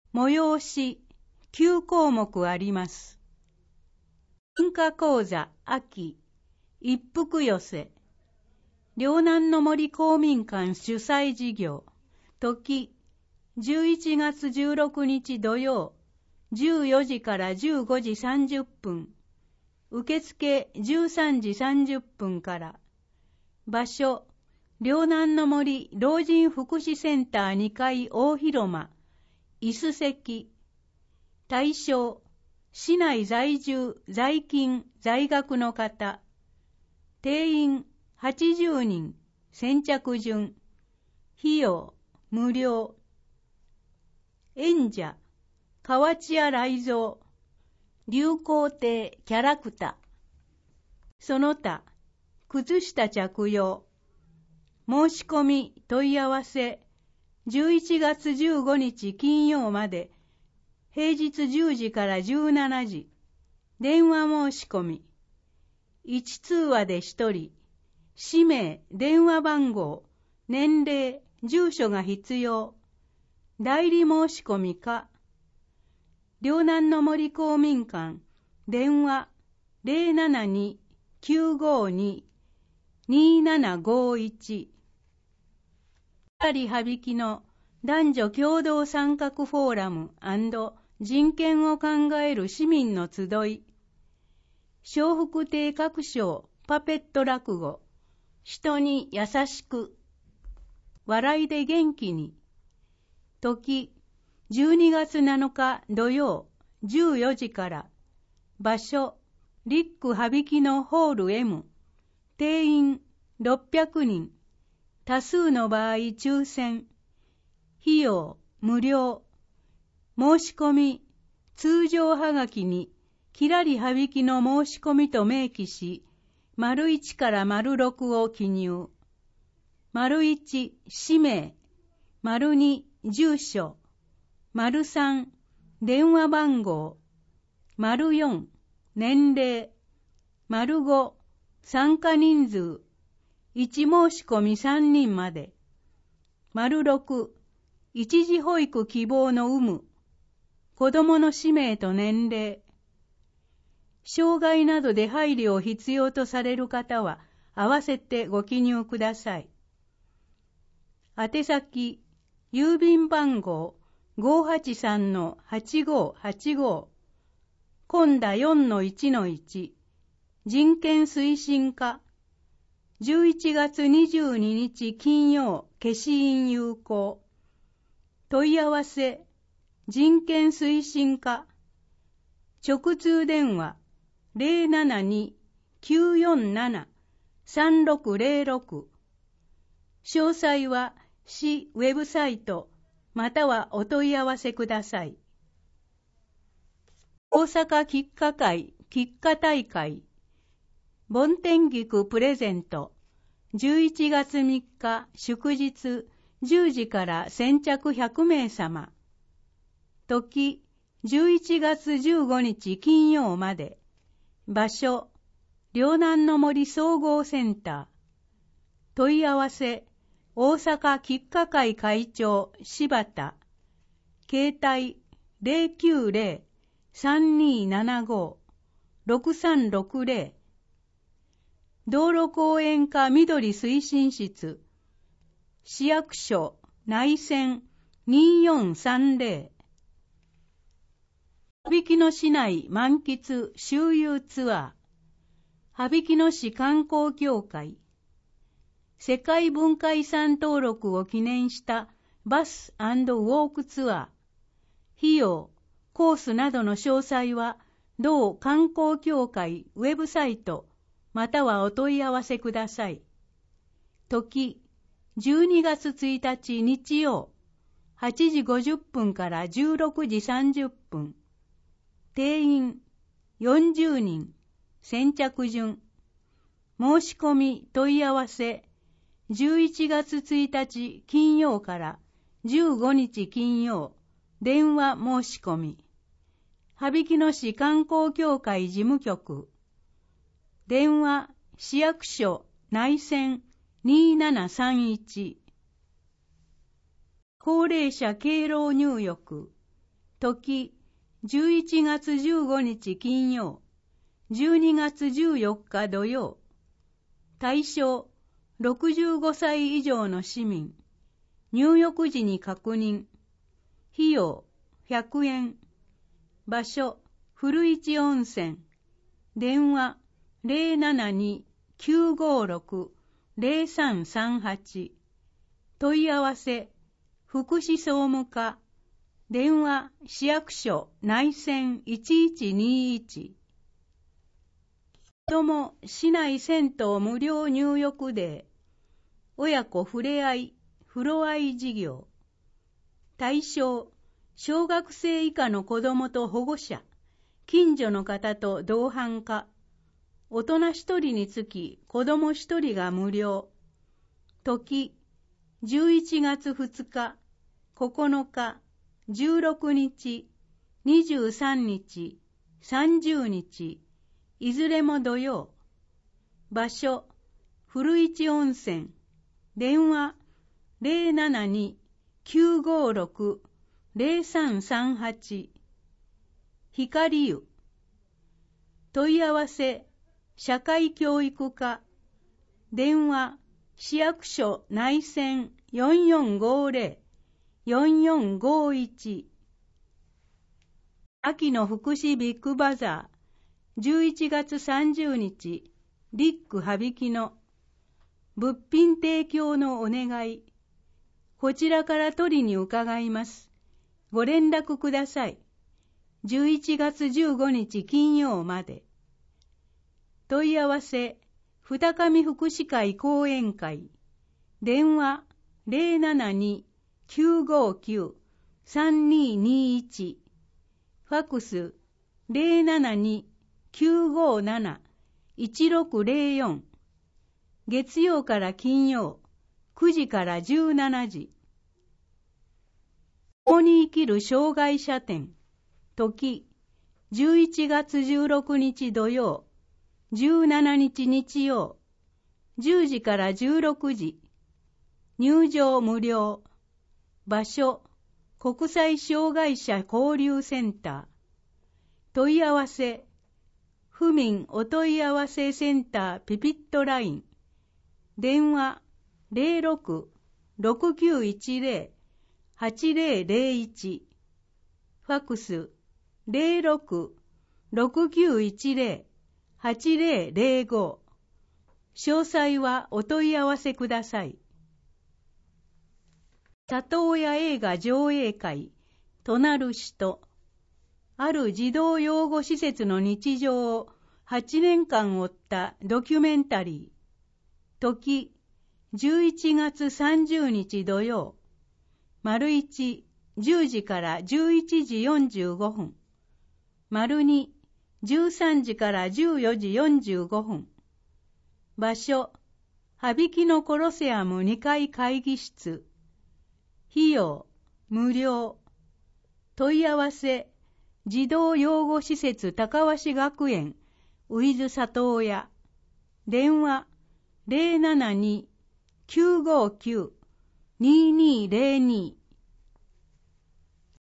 催し9項目あります。文化講座秋一服寄せ、両南の森公民館主催事業、時11月16日土曜、14時から15時30分、受付13時30分から、場所、両南の森老人福祉センター2階大広間、椅子席、対象、市内在住、在勤、在学の方、定員80人、先着順、費用、無料、演者、河内谷雷蔵、流行亭キャラクター、その他、靴下着用、申し込み問い合わせ、11月15日金曜まで、平日10時から17時、電話申し込み、1通話で1人、氏名、電話番号、年齢、住所が必要、代理申し込みか、両南の森公民館、電話 072-952-2751。羽曳の男女共同参画フォーラム&人権を考える市民の集い。笑福亭各賞パペット落語。人に優しく。笑いで元気に。時、12月7日土曜、14時から。場所、リック羽曳のホール M。定員600人。多数の場合抽選。費用無料。申し込み、通常はがきに、きらり羽曳の申し込みと明記し、1から6を記入。1、氏名。2、住所。3、電話番号。4、年齢。5、参加人数。1申し込み3人まで。6、一時保育希望の有無。子供の氏名と年齢。障害などで配慮を必要とされる方は、合わせてご記入ください。宛先、郵便番号 583-8585、今田 4-1-1、人権推進課、11月22日金曜、消印有効。問い合わせ、人権推進課、直通電話 072-947-3606。詳細は市ウェブサイトまたはお問い合わせください。大阪菊花会菊花大会梵天菊プレゼント11月3日祝日10時から先着100名様。時11月15日金曜まで。場所両南の森総合センター。問い合わせ大阪菊花会会長柴田。携帯 090-3275-6360。道路公園課緑推進室。市役所内線2430。羽曳野市内満喫周遊ツアー。羽曳野市観光協会。世界文化遺産登録を記念したバス&ウォークツアー。費用、コースなどの詳細は、同観光協会ウェブサイト、またはお問い合わせください。時、12月1日日曜、8時50分から16時30分。定員、40人、先着順。申し込み問い合わせ、11月1日金曜から15日金曜、電話申し込み。羽曳野市観光協会事務局。電話、市役所内線2731。高齢者敬老入浴。 時11月15日金曜、12月14日土曜。対象65歳以上の市民。入浴時に確認。費用100円。場所古市温泉。電話072-956-0338。問い合わせ福祉総務課。電話市役所内線1121。子ども市内銭湯無料入浴デー。親子ふれあい風呂あい事業。対象小学生以下の子どもと保護者、近所の方と同伴か。大人1人につき子ども1人が無料。時11月2日、9日、16日、23日、30日、いずれも土曜。場所古市温泉。電話072-956-0338。光湯。問い合わせ社会教育課。電話市役所内線4450-4451。秋の福祉ビッグバザー11月30日ビッグ羽曳野。物品提供のお願い。こちらから取りに伺います。ご連絡ください。11月15日金曜まで。問い合わせ二上福祉会講演会。電話072-959-3221。ファクス072-957-1604。月曜から金曜9時から17時。共に生きる障害者展。時11月16日土曜、17日日曜、10時から16時。入場無料。場所国際障害者交流センター。問い合わせ府民お問い合わせセンターピピットライン。電話06-6910-8001。ファクス06-6910-8005。詳細はお問い合わせください。里親映画上映会、隣人。ある児童養護施設の日常を8年間追ったドキュメンタリー。時11月30日土曜、丸1、10時から11時45分。丸2、13時から14時45分。場所、羽曳野コロセアム2階会議室。費用、無料。問い合わせ、児童養護施設高鷲学園、ウィズ里親。電話、072-959-2202。